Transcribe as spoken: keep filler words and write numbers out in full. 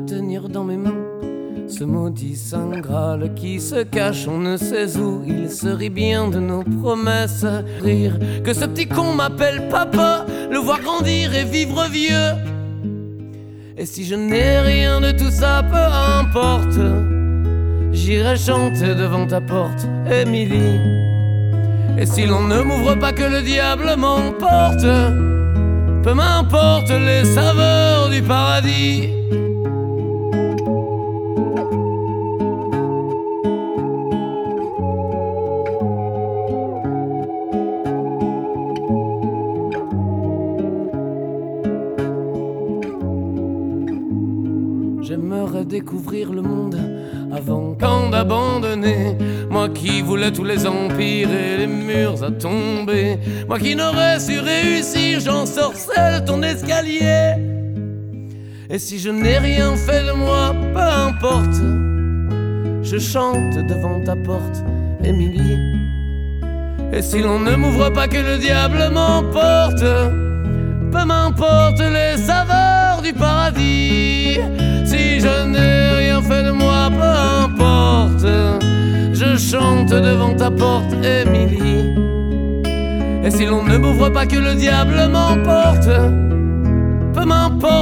tenir dans mes mains ce maudit saint Graal qui se cache on ne sait où. Il se rit bien de nos promesses, rire que ce petit con m'appelle papa, le voir grandir et vivre vieux. Et si je n'ai rien de tout ça, peu importe, j'irai chanter devant ta porte, Émilie. Et si l'on ne m'ouvre pas, que le diable m'emporte, peu m'importe les saveurs du paradis. J'aimerais découvrir le monde avant quand d'abandonner. Moi qui voulais tous les empires et les murs à tomber. Moi qui n'aurais su réussir, j'ensorcelle ton escalier. Et si je n'ai rien fait de moi, peu importe, je chante devant ta porte, Émilie. Et si l'on ne m'ouvre pas, que le diable m'emporte, peu m'importe les saveurs du paradis. Si je n'ai rien fait de moi, peu importe, je chante devant ta porte, Émilie. Et si l'on ne m'ouvre pas, que le diable m'emporte, peu m'importe.